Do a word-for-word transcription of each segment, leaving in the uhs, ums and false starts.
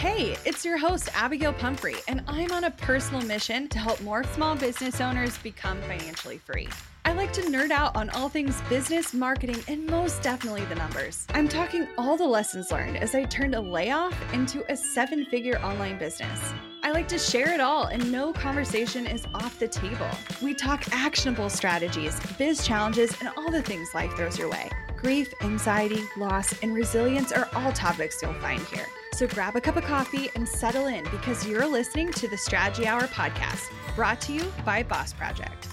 Hey, it's your host, Abigail Pumphrey, and I'm on a personal mission to help more small business owners become financially free. I like to nerd out on all things business, marketing, and most definitely the numbers. I'm talking all the lessons learned as I turned a layoff into a seven-figure online business. I like to share it all, and no conversation is off the table. We talk actionable strategies, biz challenges, and all the things life throws your way. Grief, anxiety, loss, and resilience are all topics you'll find here. So grab a cup of coffee and settle in because you're listening to the Strategy Hour podcast, brought to you by Boss Project.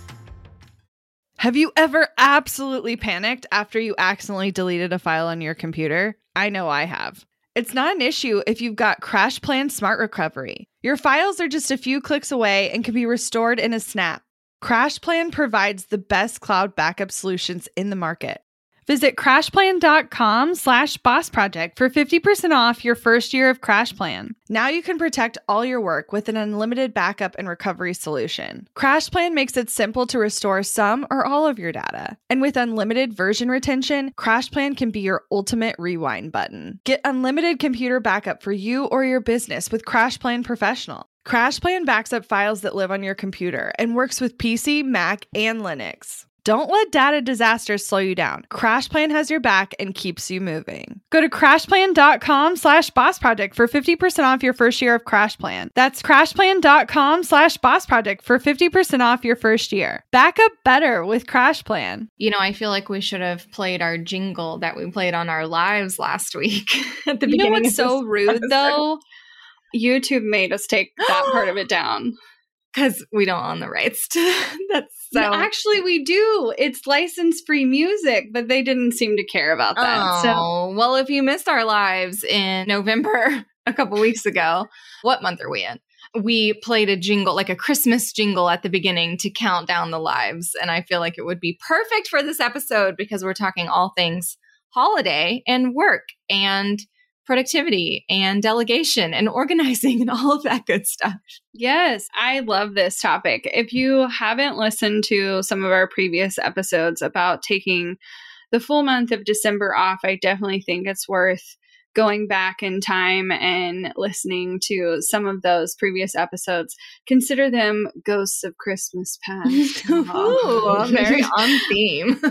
Have you ever absolutely panicked after you accidentally deleted a file on your computer? I know I have. It's not an issue if you've got CrashPlan Smart Recovery. Your files are just a few clicks away and can be restored in a snap. CrashPlan provides the best cloud backup solutions in the market. Visit crashplan.com slash boss project for fifty percent off your first year of CrashPlan. Now you can protect all your work with an unlimited backup and recovery solution. CrashPlan makes it simple to restore some or all of your data. And with unlimited version retention, CrashPlan can be your ultimate rewind button. Get unlimited computer backup for you or your business with CrashPlan Professional. CrashPlan backs up files that live on your computer and works with P C, Mac, and Linux. Don't let data disasters slow you down. CrashPlan has your back and keeps you moving. Go to crashplan.com slash boss project for fifty percent off your first year of CrashPlan. That's crashplan.com slash boss project for fifty percent off your first year. Back up better with CrashPlan. You know, I feel like we should have played our jingle that we played on our lives last week at the you beginning. know what's of so rude episode. though? YouTube made us take that part of it down. Because we don't own the rights to that's so. No, actually, we do. It's license-free music, but they didn't seem to care about that. Oh, so, well, if you missed our lives in November a couple weeks ago, what month are we in? We played a jingle, like a Christmas jingle at the beginning to count down the lives. And I feel like it would be perfect for this episode because we're talking all things holiday and work and productivity and delegation and organizing and all of that good stuff. yes, I love this topic. If you haven't listened to some of our previous episodes about taking the full month of December off, I definitely think it's worth going back in time and listening to some of those previous episodes. Consider them ghosts of Christmas past. Ooh, very on theme.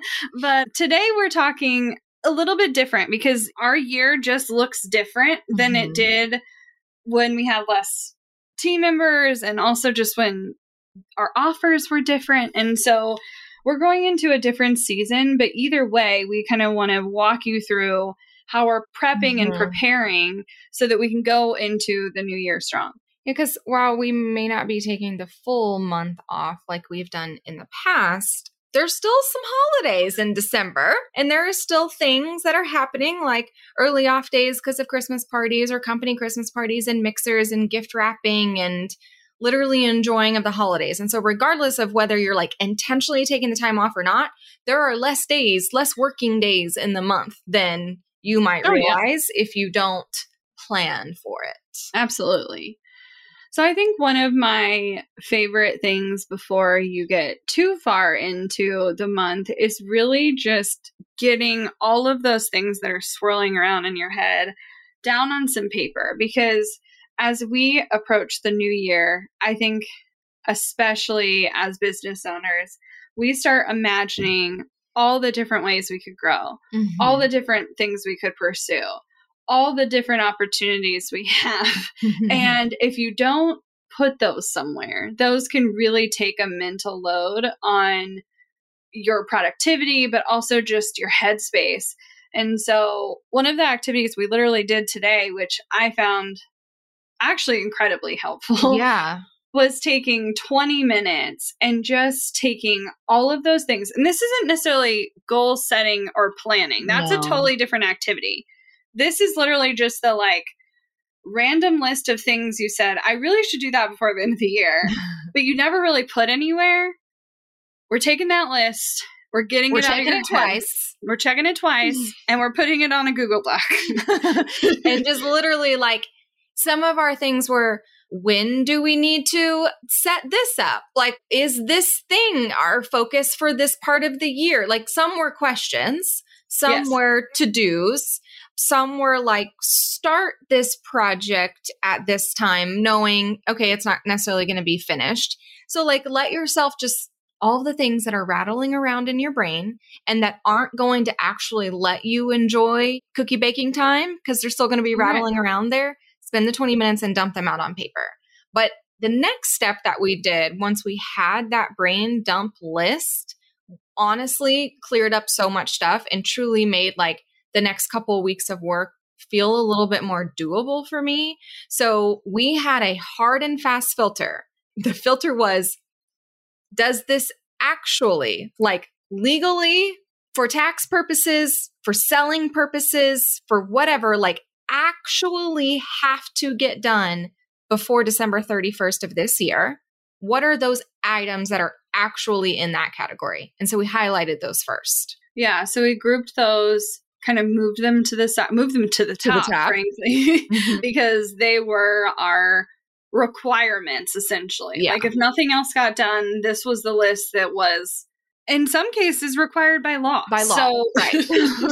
But today we're talking a little bit different because our year just looks different than Mm-hmm. it did when we had less team members and also just when our offers were different. And so we're going into a different season, but either way, we kind of want to walk you through how we're prepping Mm-hmm. and preparing so that we can go into the new year strong. Yeah, because while we may not be taking the full month off like we've done in the past, there's still some holidays in December, and there are still things that are happening like early off days because of Christmas parties or company Christmas parties and mixers and gift wrapping and literally enjoying of the holidays. And so regardless of whether you're like intentionally taking the time off or not, there are less days, less working days in the month than you might Oh, yeah. realize if you don't plan for it. Absolutely. So I think one of my favorite things before you get too far into the month is really just getting all of those things that are swirling around in your head down on some paper. Because as we approach the new year, I think especially as business owners, we start imagining all the different ways we could grow, Mm-hmm. all the different things we could pursue, all the different opportunities we have. And if you don't put those somewhere, those can really take a mental load on your productivity, but also just your headspace. And so one of the activities we literally did today, which I found actually incredibly helpful, yeah. was taking twenty minutes and just taking all of those things. And this isn't necessarily goal setting or planning. That's No. a totally different activity. This is literally just the like random list of things you said, I really should do that before the end of the year, but you never really put anywhere. We're taking that list. We're getting We're it out of checking your it head. twice. We're checking it twice and we're putting it on a Google Doc. And just literally like some of our things were, when do we need to set this up? Like, is this thing our focus for this part of the year? Like some were questions, some Yes. were to-dos. Some were like, start this project at this time, knowing, okay, it's not necessarily going to be finished. So like, let yourself just, all the things that are rattling around in your brain and that aren't going to actually let you enjoy cookie baking time, because they're still going to be rattling right. around there, spend the twenty minutes and dump them out on paper. But the next step that we did, once we had that brain dump list, honestly cleared up so much stuff and truly made like the next couple of weeks of work feel a little bit more doable for me. So we had a hard and fast filter. The filter was, does this actually, like legally, for tax purposes, for selling purposes, for whatever, like actually have to get done before December thirty-first of this year? What are those items that are actually in that category? And so we highlighted those first. Yeah. So we grouped those, kind of moved them to the side, moved them to the top, to the top. frankly, mm-hmm. because they were our requirements, essentially. Yeah. Like if nothing else got done, this was the list that was, in some cases, required by law. By law, so, right.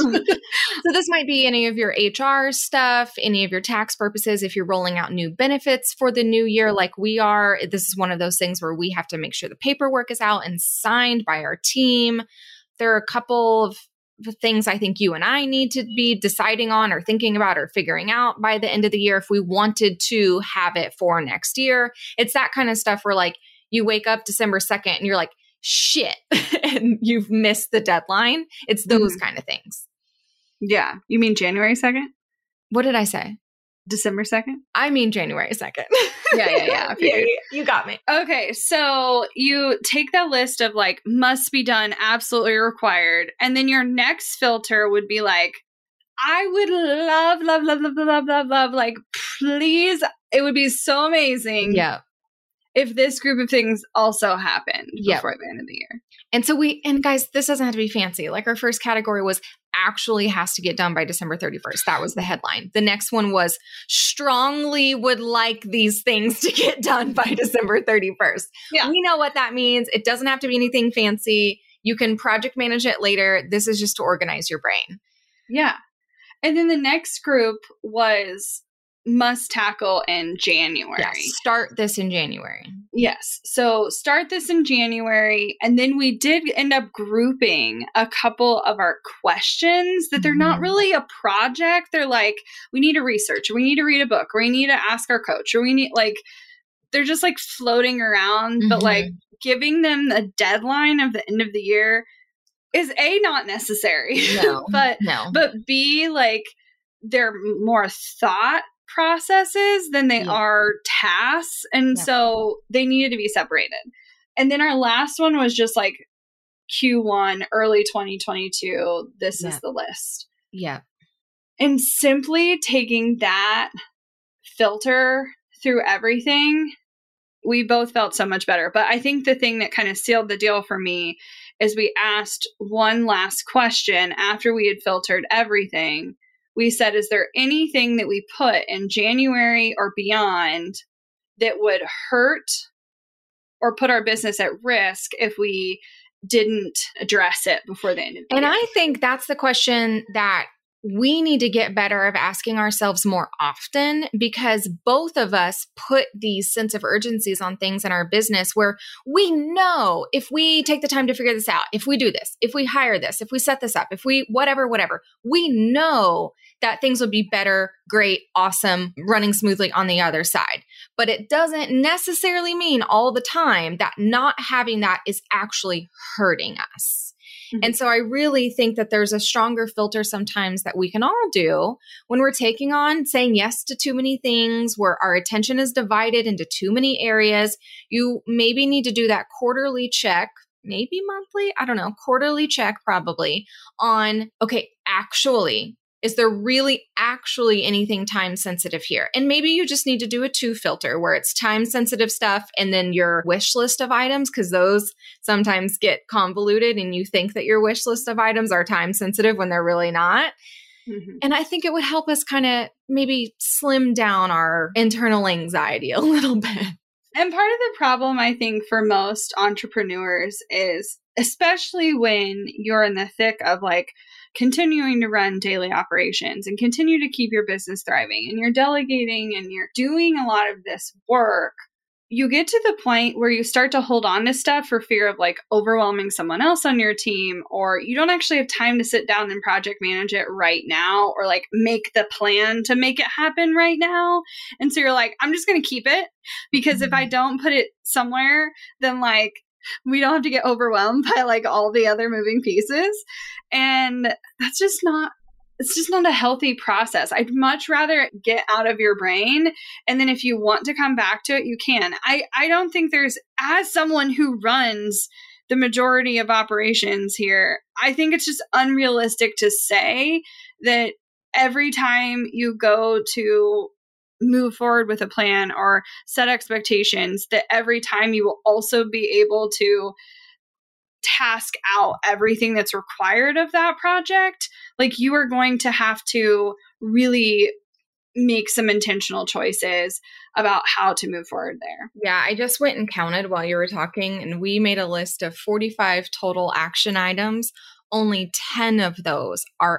So this might be any of your H R stuff, any of your tax purposes. If you're rolling out new benefits for the new year, like we are, this is one of those things where we have to make sure the paperwork is out and signed by our team. There are a couple of things I think you and I need to be deciding on or thinking about or figuring out by the end of the year if we wanted to have it for next year. It's that kind of stuff where like you wake up December second and you're like, shit, and you've missed the deadline. It's those mm-hmm. kind of things. Yeah. You mean January second? What did I say? December second? I mean January second. Yeah, yeah, yeah. yeah, yeah. You got me. Okay, so you take that list of like must be done, absolutely required, and then your next filter would be like, I would love, love, love, love, love, love, love, like please, it would be so amazing. Yeah. If this group of things also happened yep. before the end of the year. And so we, and guys, this doesn't have to be fancy. Like our first category was actually has to get done by December thirty-first. That was the headline. The next one was strongly would like these things to get done by December thirty-first. Yeah. We know what that means. It doesn't have to be anything fancy. You can project manage it later. This is just to organize your brain. Yeah. And then the next group was must tackle in January. Yes, start this in January. Yes. So start this in January. And then we did end up grouping a couple of our questions that they're mm-hmm. not really a project. They're like, we need to research, or we need to read a book, or we need to ask our coach, or we need like, they're just like floating around, mm-hmm. but like giving them a deadline of the end of the year is A, not necessary. No, but, no. but B, like they're more thought processes than they yeah. are tasks. And yeah. so they needed to be separated. And then our last one was just like Q one, early twenty twenty-two. This yeah. is the list. Yeah. And simply taking that filter through everything, we both felt so much better. But I think the thing that kind of sealed the deal for me is we asked one last question after we had filtered everything. We said, is there anything that we put in January or beyond that would hurt or put our business at risk if we didn't address it before the end of the year? And year? I think that's the question that we need to get better of asking ourselves more often, because both of us put these sense of urgencies on things in our business where we know if we take the time to figure this out, if we do this, if we hire this, if we set this up, if we whatever, whatever, we know that things would be better, great, awesome, running smoothly on the other side. But it doesn't necessarily mean all the time that not having that is actually hurting us. And so I really think that there's a stronger filter sometimes that we can all do when we're taking on saying yes to too many things, where our attention is divided into too many areas. You maybe need to do that quarterly check, maybe monthly, I don't know, quarterly check probably on, okay, actually, is there really actually anything time sensitive here? And maybe you just need to do a two filter where it's time sensitive stuff and then your wish list of items, because those sometimes get convoluted and you think that your wish list of items are time sensitive when they're really not. Mm-hmm. And I think it would help us kind of maybe slim down our internal anxiety a little bit. And part of the problem, I think, for most entrepreneurs is especially when you're in the thick of like continuing to run daily operations and continue to keep your business thriving, and you're delegating and you're doing a lot of this work, you get to the point where you start to hold on to stuff for fear of like overwhelming someone else on your team, or you don't actually have time to sit down and project manage it right now, or like make the plan to make it happen right now. And so you're like, I'm just going to keep it, because if I don't put it somewhere, then like we don't have to get overwhelmed by like all the other moving pieces. And that's just not, it's just not a healthy process. I'd much rather get out of your brain. And then if you want to come back to it, you can. I, I don't think there's, as someone who runs the majority of operations here, I think it's just unrealistic to say that every time you go to move forward with a plan or set expectations, that every time you will also be able to task out everything that's required of that project. Like, you are going to have to really make some intentional choices about how to move forward there. Yeah, I just went and counted while you were talking, and we made a list of forty-five total action items. Only ten of those are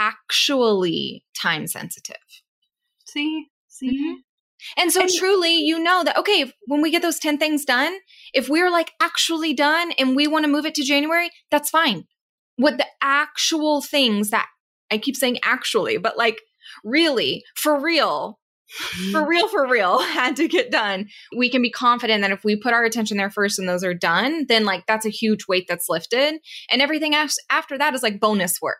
actually time sensitive. See? See? Mm-hmm. And so and, truly, you know that, okay, if, when we get those ten things done, if we're like actually done and we want to move it to January, that's fine. What the actual things that I keep saying actually, but like really, for real, for real, for real, had to get done. We can be confident that if we put our attention there first and those are done, then like that's a huge weight that's lifted. And everything else after that is like bonus work.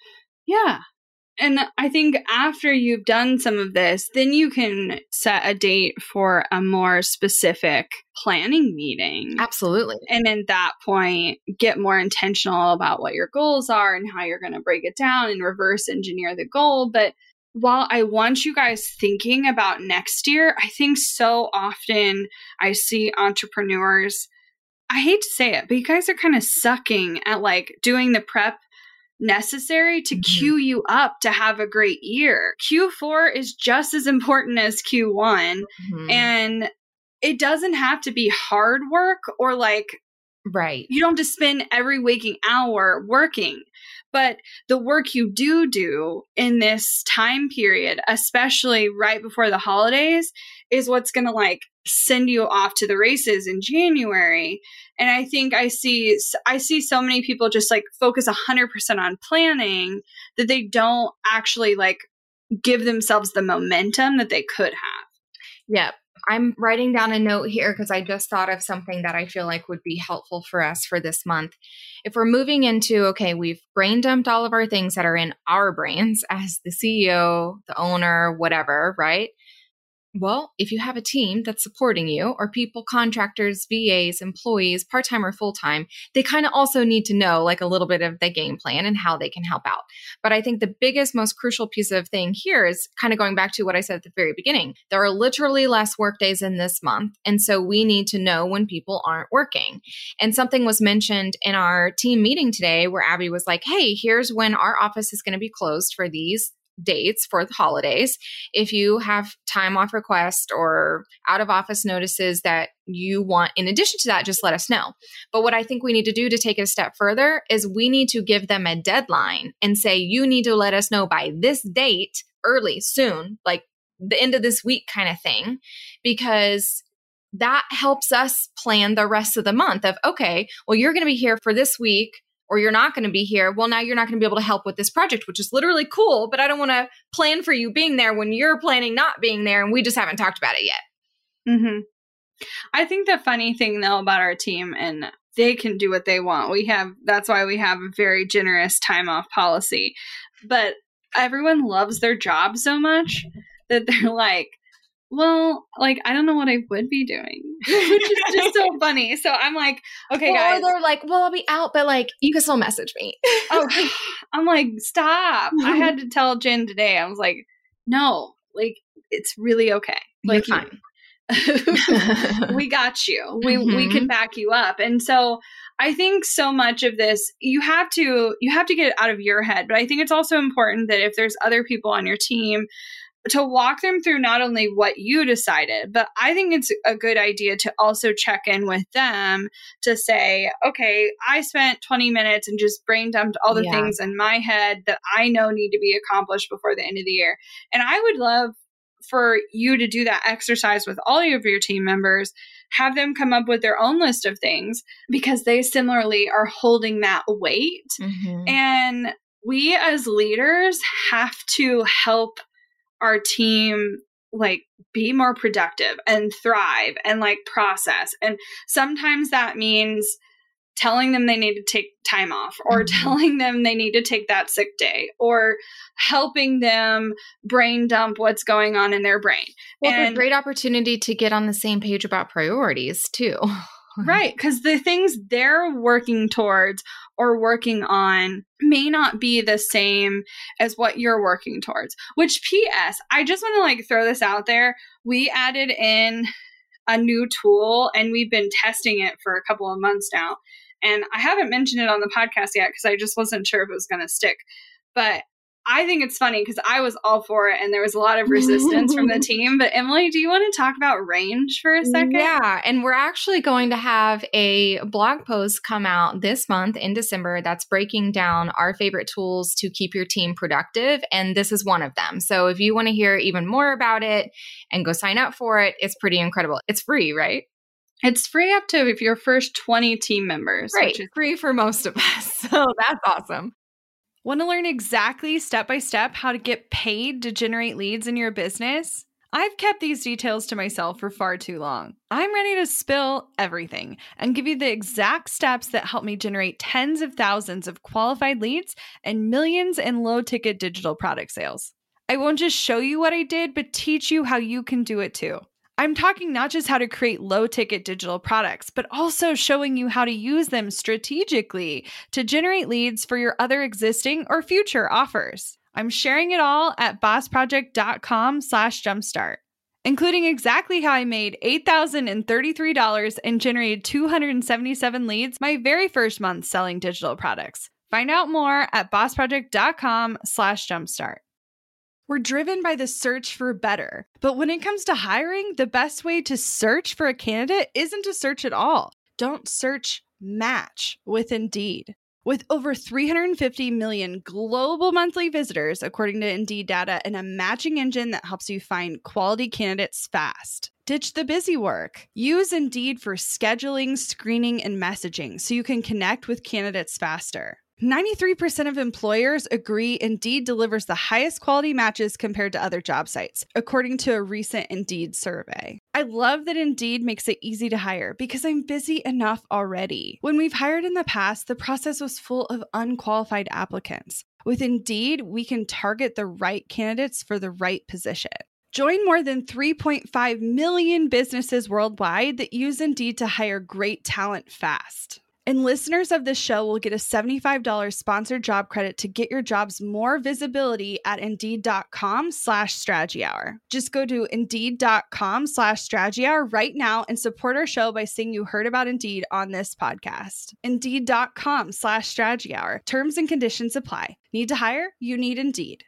Yeah. And I think after you've done some of this, then you can set a date for a more specific planning meeting. Absolutely. And at that point, get more intentional about what your goals are and how you're going to break it down and reverse engineer the goal. But while I want you guys thinking about next year, I think so often I see entrepreneurs, I hate to say it, but you guys are kind of sucking at like doing the prep necessary to mm-hmm. queue you up to have a great year. Q four is just as important as Q one. Mm-hmm. And it doesn't have to be hard work or like, right. You don't have to spend every waking hour working. But the work you do do in this time period, especially right before the holidays, is what's going to like send you off to the races in January. And I think I see, I see so many people just like focus a hundred percent on planning that they don't actually like give themselves the momentum that they could have. Yep. I'm writing down a note here because I just thought of something that I feel like would be helpful for us for this month. If we're moving into, okay, we've brain dumped all of our things that are in our brains as the C E O, the owner, whatever, right? Well, if you have a team that's supporting you, or people, contractors, V As, employees, part-time or full-time, they kind of also need to know like a little bit of the game plan and how they can help out. But I think the biggest, most crucial piece of thing here is kind of going back to what I said at the very beginning. There are literally less work days in this month. And so we need to know when people aren't working. And something was mentioned in our team meeting today where Abby was like, hey, here's when our office is going to be closed for these dates for the holidays. If you have time off request or out of office notices that you want in addition to that, just let us know. But what I think we need to do to take it a step further is we need to give them a deadline and say, you need to let us know by this date, early, soon, like the end of this week kind of thing, because that helps us plan the rest of the month of, okay, well, you're going to be here for this week, or you're not going to be here. Well, now you're not going to be able to help with this project, which is literally cool, but I don't want to plan for you being there when you're planning not being there and we just haven't talked about it yet. Mm-hmm. I think the funny thing though about our team, and they can do what they want. We have, that's why we have a very generous time off policy, but everyone loves their job so much that they're like, well, like, I don't know what I would be doing, which is just so funny. So I'm like, okay, well, guys. Or they're like, well, I'll be out, but like, you can still message me. Oh, I'm like, stop. I had to tell Jen today. I was like, no, like, it's really okay. Like, you're fine. We got you. We mm-hmm. we can back you up. And so I think so much of this, you have to, you have to get it out of your head. But I think it's also important that if there's other people on your team to walk them through not only what you decided, but I think it's a good idea to also check in with them to say, okay, I spent twenty minutes and just brain dumped all the Yeah. things in my head that I know need to be accomplished before the end of the year. And I would love for you to do that exercise with all of your team members, have them come up with their own list of things because they similarly are holding that weight. Mm-hmm. And we as leaders have to help our team like be more productive and thrive and like process. And sometimes that means telling them they need to take time off or Mm-hmm. telling them they need to take that sick day or helping them brain dump what's going on in their brain. Well, and it's a great opportunity to get on the same page about priorities too. right, because the things they're working towards or working on may not be the same as what you're working towards. Which P S, I just want to like throw this out there. We added in a new tool and we've been testing it for a couple of months now. And I haven't mentioned it on the podcast yet because I just wasn't sure if it was going to stick. But I think it's funny because I was all for it and there was a lot of resistance from the team. But Emily, do you want to talk about range for a second? Yeah. And we're actually going to have a blog post come out this month in December that's breaking down our favorite tools to keep your team productive. And this is one of them. So if you want to hear even more about it and go sign up for it, it's pretty incredible. It's free, right? It's free up to if your first twenty team members. Right. Which is free for most of us. So that's awesome. Want to learn exactly step by step how to get paid to generate leads in your business? I've kept these details to myself for far too long. I'm ready to spill everything and give you the exact steps that help me generate tens of thousands of qualified leads and millions in low-ticket digital product sales. I won't just show you what I did, but teach you how you can do it too. I'm talking not just how to create low-ticket digital products, but also showing you how to use them strategically to generate leads for your other existing or future offers. I'm sharing it all at bossproject.com slash jumpstart, including exactly how I made eight thousand thirty-three dollars and generated two hundred seventy-seven leads my very first month selling digital products. Find out more at bossproject.com slash jumpstart. We're driven by the search for better. But when it comes to hiring, the best way to search for a candidate isn't to search at all. Don't search, match with Indeed. With over three hundred fifty million global monthly visitors, according to Indeed data, and a matching engine that helps you find quality candidates fast. Ditch the busy work. Use Indeed for scheduling, screening, and messaging so you can connect with candidates faster. ninety-three percent of employers agree Indeed delivers the highest quality matches compared to other job sites, according to a recent Indeed survey. I love that Indeed makes it easy to hire because I'm busy enough already. When we've hired in the past, the process was full of unqualified applicants. With Indeed, we can target the right candidates for the right position. Join more than three point five million businesses worldwide that use Indeed to hire great talent fast. And listeners of this show will get a seventy-five dollars sponsored job credit to get your jobs more visibility at Indeed.com slash strategy hour. Just go to Indeed.com slash strategy hour right now and support our show by saying you heard about Indeed on this podcast. Indeed.com slash strategy hour. Terms and conditions apply. Need to hire? You need Indeed.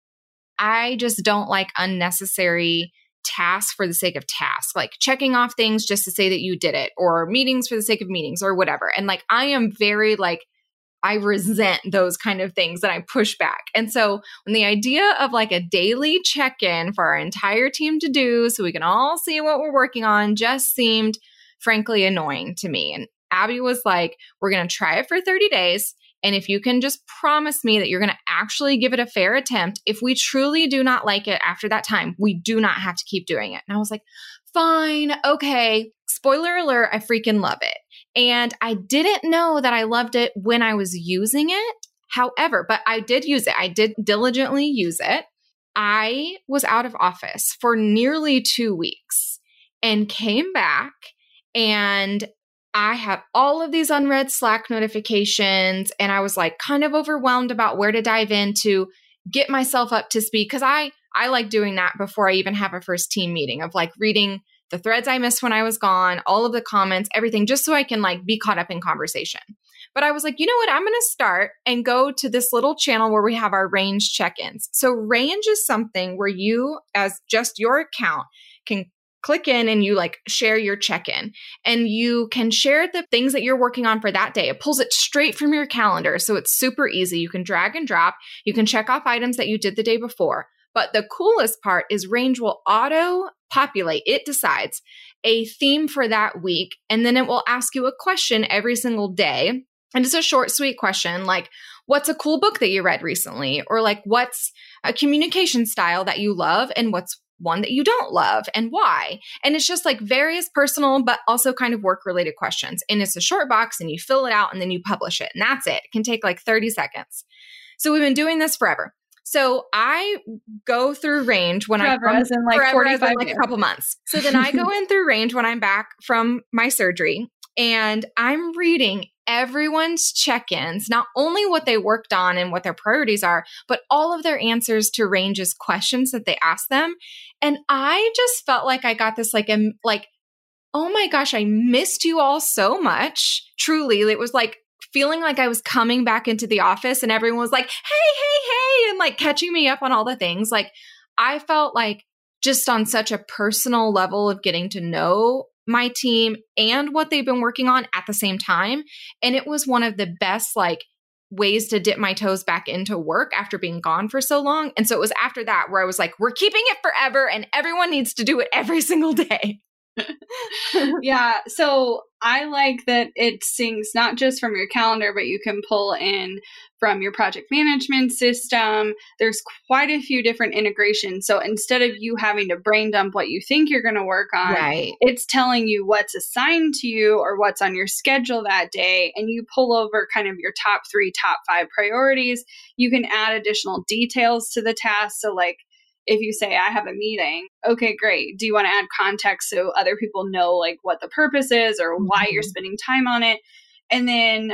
I just don't like unnecessary tasks for the sake of tasks, like checking off things just to say that you did it, or meetings for the sake of meetings, or whatever. And like, I am very like, I resent those kind of things that I push back. And so when the idea of like a daily check-in for our entire team to do so we can all see what we're working on just seemed frankly annoying to me. And Abby was like, we're going to try it for thirty days. And if you can just promise me that you're going to actually give it a fair attempt, if we truly do not like it after that time, we do not have to keep doing it. And I was like, fine, okay. Spoiler alert, I freaking love it. And I didn't know that I loved it when I was using it. However, but I did use it. I did diligently use it. I was out of office for nearly two weeks and came back, and I had all of these unread Slack notifications, and I was like kind of overwhelmed about where to dive in to get myself up to speed. Cause I, I like doing that before I even have a first team meeting, of like reading the threads I missed when I was gone, all of the comments, everything, just so I can like be caught up in conversation. But I was like, you know what? I'm going to start and go to this little channel where we have our range check-ins. So range is something where you, as just your account, can click in and you like share your check-in, and you can share the things that you're working on for that day. It pulls it straight from your calendar. So it's super easy. You can drag and drop. You can check off items that you did the day before. But the coolest part is Range will auto populate. It decides a theme for that week. And then it will ask you a question every single day. And it's a short, sweet question like, what's a cool book that you read recently? Or like, what's a communication style that you love? And what's one that you don't love and why? And it's just like various personal, but also kind of work related questions. And it's a short box and you fill it out and then you publish it. And that's it. It can take like thirty seconds. So we've been doing this forever. So I go through Range when forever, I come, as in like forever, forty-five as in like a couple months. So then I go in through Range when I'm back from my surgery, and I'm reading everyone's check-ins, not only what they worked on and what their priorities are, but all of their answers to Range's questions that they asked them. And I just felt like I got this like, um, like, oh my gosh, I missed you all so much. Truly, it was like feeling like I was coming back into the office and everyone was like, hey, hey, hey, and like catching me up on all the things. Like I felt like just on such a personal level of getting to know my team and what they've been working on at the same time. And it was one of the best like ways to dip my toes back into work after being gone for so long. And so it was after that where I was like, we're keeping it forever and everyone needs to do it every single day. Yeah. So I like that it syncs not just from your calendar, but you can pull in from your project management system. There's quite a few different integrations. So instead of you having to brain dump what you think you're going to work on, right, it's telling you what's assigned to you or what's on your schedule that day. And you pull over kind of your top three, top five priorities. You can add additional details to the task. So like, if you say, I have a meeting, okay, great. Do you want to add context so other people know like what the purpose is or why mm-hmm. you're spending time on it? And then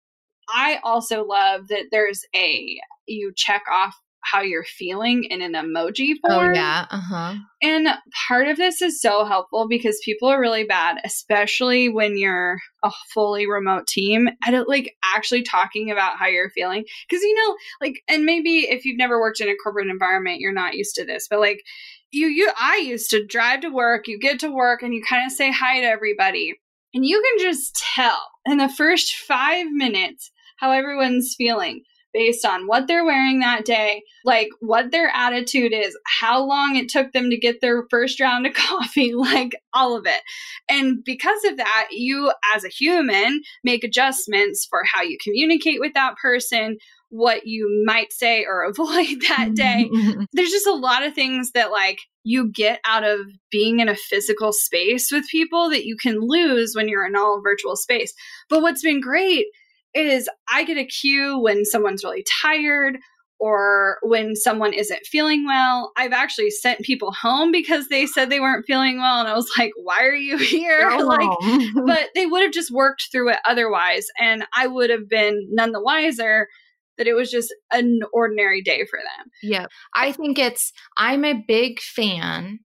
I also love that there's a, you check off how you're feeling in an emoji form. Oh, yeah. Uh-huh. And part of this is so helpful because people are really bad, especially when you're a fully remote team, at like actually talking about how you're feeling. Because, you know, like, and maybe if you've never worked in a corporate environment, you're not used to this, but like you, you, I used to drive to work, you get to work and you kind of say hi to everybody. And you can just tell in the first five minutes how everyone's feeling based on what they're wearing that day, like what their attitude is, how long it took them to get their first round of coffee, like all of it. And because of that, you as a human make adjustments for how you communicate with that person, what you might say or avoid that day. There's just a lot of things that like you get out of being in a physical space with people that you can lose when you're in all virtual space. But what's been great is I get a cue when someone's really tired or when someone isn't feeling well. I've actually sent people home because they said they weren't feeling well. And I was like, why are you here? Like, but they would have just worked through it otherwise. And I would have been none the wiser that it was just an ordinary day for them. Yeah. I think it's, I'm a big fan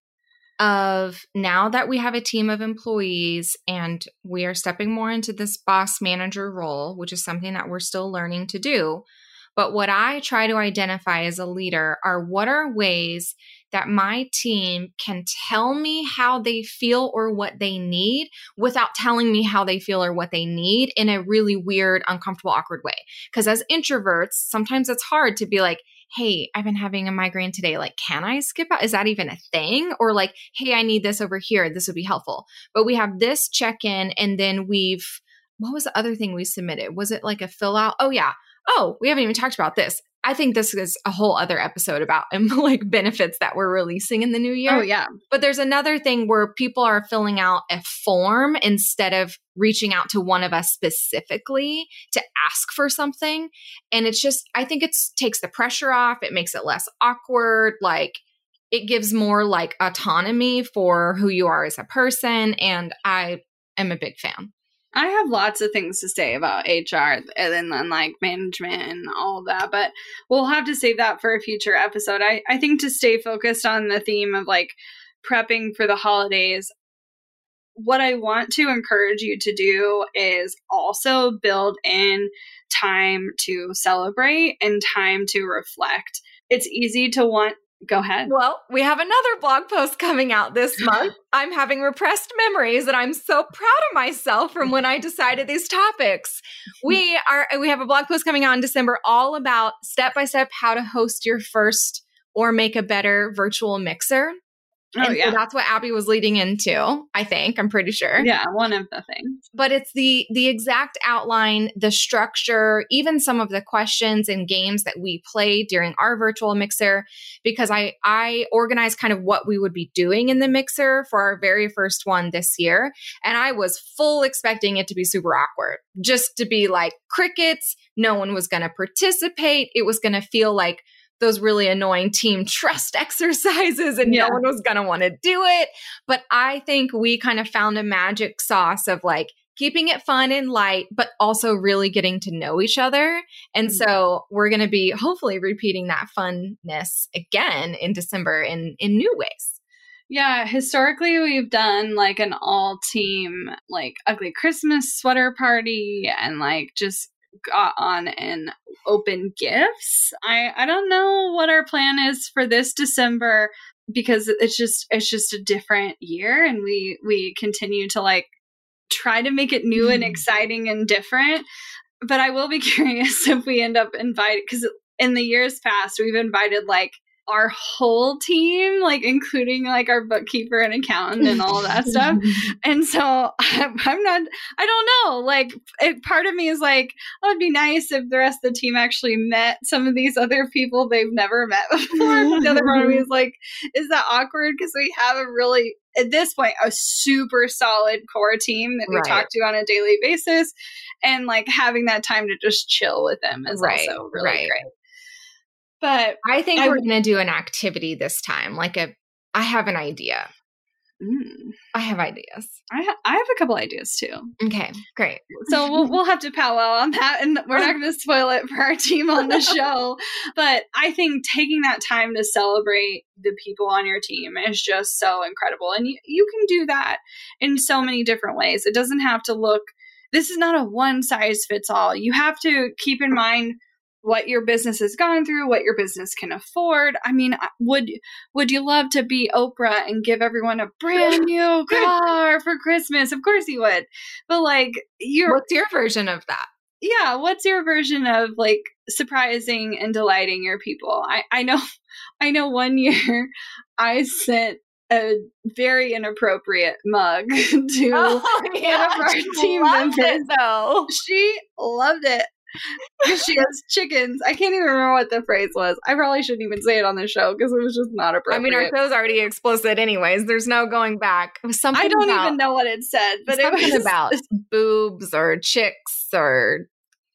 of now that we have a team of employees and we are stepping more into this boss manager role, which is something that we're still learning to do. But what I try to identify as a leader are what are ways that my team can tell me how they feel or what they need without telling me how they feel or what they need in a really weird, uncomfortable, awkward way. Because as introverts, sometimes it's hard to be like, hey, I've been having a migraine today. Like, can I skip out? Is that even a thing? Or like, hey, I need this over here. This would be helpful. But we have this check-in and then we've, what was the other thing we submitted? Was it like a fill out? Oh yeah. Oh, we haven't even talked about this. I think this is a whole other episode about like benefits that we're releasing in the new year. Oh, yeah. But there's another thing where people are filling out a form instead of reaching out to one of us specifically to ask for something. And it's just, I think it takes the pressure off. It makes it less awkward. Like it gives more like autonomy for who you are as a person. And I am a big fan. I have lots of things to say about H R and then, then like management and all of that, but we'll have to save that for a future episode. I, I think to stay focused on the theme of like prepping for the holidays, what I want to encourage you to do is also build in time to celebrate and time to reflect. It's easy to want, go ahead. Well, we have another blog post coming out this month. I'm having repressed memories and I'm so proud of myself from when I decided these topics. We are, we have a blog post coming out in December all about step-by-step how to host your first or make a better virtual mixer. Oh, and yeah. so that's what Abby was leading into, I think. I'm pretty sure. Yeah, one of the things. But it's the the exact outline, the structure, even some of the questions and games that we play during our virtual mixer, because I I organized kind of what we would be doing in the mixer for our very first one this year. And I was full expecting it to be super awkward, just to be like crickets. No one was going to participate. It was going to feel like those really annoying team trust exercises and Yeah. no one was going to want to do it. But I think we kind of found a magic sauce of like keeping it fun and light, but also really getting to know each other. And Mhm. so we're going to be hopefully repeating that funness again in December in, in new ways. Yeah, historically we've done like an all team like ugly Christmas sweater party and like just got on and open gifts. I I don't know what our plan is for this December because it's just it's just a different year and we we continue to like try to make it new and exciting and different. But I will be curious if we end up inviting, because in the years past we've invited like our whole team, like including like our bookkeeper and accountant and all that stuff. And so I'm, I'm not, I don't know, like it, part of me is like, oh, it'd be nice if the rest of the team actually met some of these other people they've never met before. But the other part of me is like, is that awkward? Because we have a really, at this point, a super solid core team that we Right. talk to on a daily basis. And like having that time to just chill with them is Right, also really right. great. But I think I we're would- going to do an activity this time. Like a, I have an idea. mm, I have ideas. I, ha- I have a couple ideas too. Okay, great. So we'll, we'll have to powwow on that, and we're not going to spoil it for our team on the show. But I think taking that time to celebrate the people on your team is just so incredible. And you, you can do that in so many different ways. It doesn't have to look, this is not a one size fits all. You have to keep in mind what your business has gone through, what your business can afford. I mean, would would you love to be Oprah and give everyone a brand new car for Christmas? Of course you would. But like, you're What's your version of that? yeah, what's your version of like surprising and delighting your people? I, I know I know one year I sent a very inappropriate mug to Oh, yeah, one of our she team loved members. it, though. She loved it. Because she has chickens. I can't even remember what the phrase was. I probably shouldn't even say it on the show because it was just not I appropriate. mean, our show's already explicit anyways. There's no going back. It was something I don't about, even know what it said, but it something was about boobs or chicks or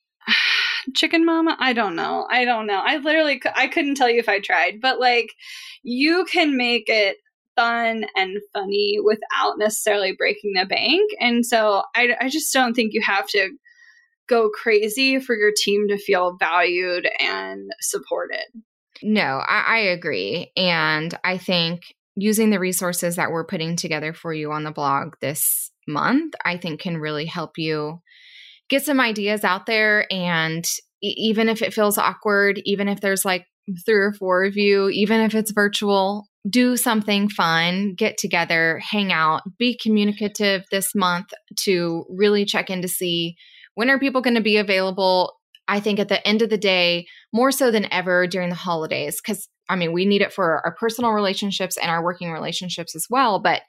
chicken mama. I don't know. I don't know. I literally, cou- I couldn't tell you if I tried, but like you can make it fun and funny without necessarily breaking the bank. And so I, I just don't think you have to go crazy for your team to feel valued and supported. No, I, I agree. And I think using the resources that we're putting together for you on the blog this month, I think can really help you get some ideas out there. And e- even if it feels awkward, even if there's like three or four of you, even if it's virtual, do something fun, get together, hang out, be communicative this month to really check in to see when are people going to be available. I think at the end of the day, more so than ever during the holidays, because I mean, we need it for our personal relationships and our working relationships as well. But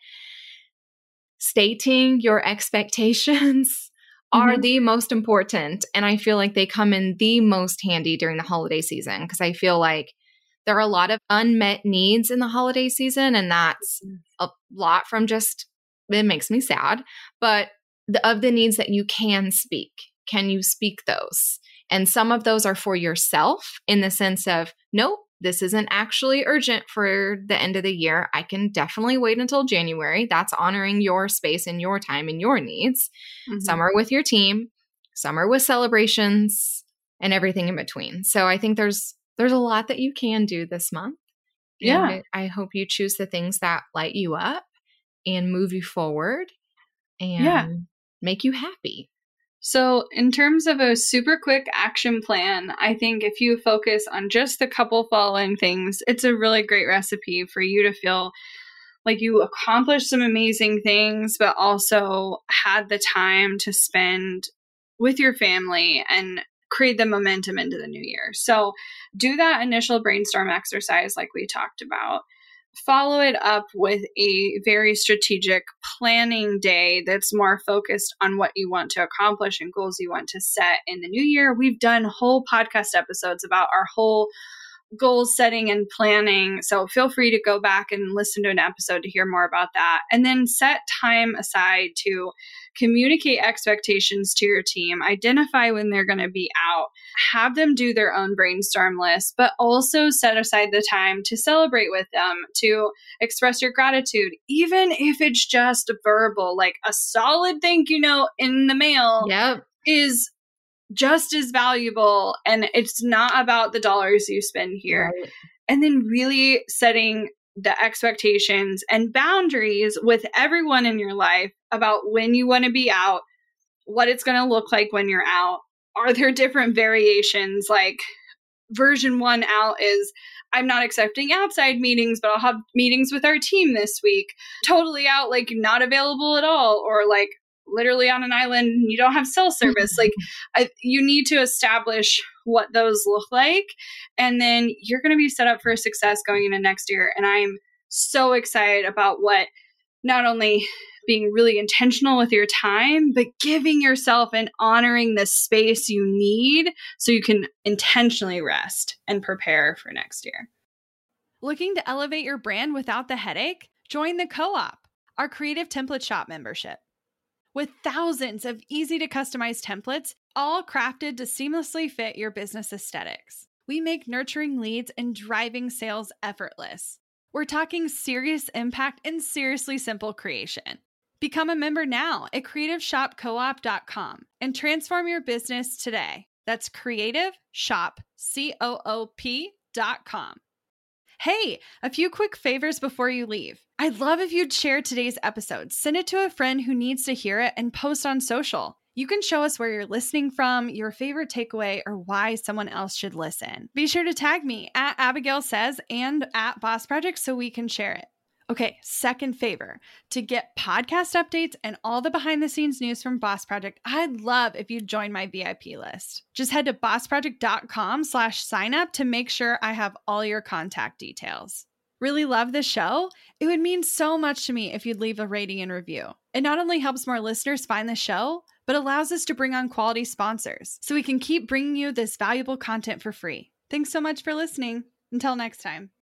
stating your expectations are Mhm. the most important. And I feel like they come in the most handy during the holiday season because I feel like there are a lot of unmet needs in the holiday season. And that's a lot from just, it makes me sad, but the, of the needs that you can speak. Can you speak those? And some of those are for yourself in the sense of, nope, this isn't actually urgent for the end of the year. I can definitely wait until January. That's honoring your space and your time and your needs. Mhm. Some are with your team, some are with celebrations and everything in between. So I think there's there's a lot that you can do this month. Yeah. And I hope you choose the things that light you up and move you forward. and Yeah. make you happy. So, in terms of a super quick action plan, I think if you focus on just the couple following things, it's a really great recipe for you to feel like you accomplished some amazing things, but also had the time to spend with your family and create the momentum into the new year. So, do that initial brainstorm exercise like we talked about. Follow it up with a very strategic planning day that's more focused on what you want to accomplish and goals you want to set in the new year. We've done whole podcast episodes about our whole goal setting and planning. So feel free to go back and listen to an episode to hear more about that. And then set time aside to communicate expectations to your team, identify when they're going to be out, have them do their own brainstorm list, but also set aside the time to celebrate with them, to express your gratitude, even if it's just verbal, like a solid thank you note in the mail Yep. is just as valuable, and it's not about the dollars you spend here. Right. And then really setting the expectations and boundaries with everyone in your life about when you want to be out, what it's going to look like when you're out. Are there different variations? Like version one out is, I'm not accepting outside meetings, but I'll have meetings with our team this week. Totally out, like not available at all, or like literally on an island, you don't have cell service. Like I, you need to establish what those look like. And then you're going to be set up for success going into next year. And I'm so excited about what not only being really intentional with your time, but giving yourself and honoring the space you need so you can intentionally rest and prepare for next year. Looking to elevate your brand without the headache? Join the Co-op, our creative template shop membership. With thousands of easy to customize templates, all crafted to seamlessly fit your business aesthetics, we make nurturing leads and driving sales effortless. We're talking serious impact and seriously simple creation. Become a member now at creative shop co op dot com and transform your business today. That's creative shop co op dot com. Hey, a few quick favors before you leave. I'd love if you'd share today's episode, send it to a friend who needs to hear it, and post on social. You can show us where you're listening from, your favorite takeaway, or why someone else should listen. Be sure to tag me at Abigail Says and at Boss Project so we can share it. Okay, second favor. To get podcast updates and all the behind the scenes news from Boss Project, I'd love if you'd join my V I P list. Just head to boss project dot com slash sign up to make sure I have all your contact details. Really love the show? It would mean so much to me if you'd leave a rating and review. It not only helps more listeners find the show, but allows us to bring on quality sponsors so we can keep bringing you this valuable content for free. Thanks so much for listening. Until next time.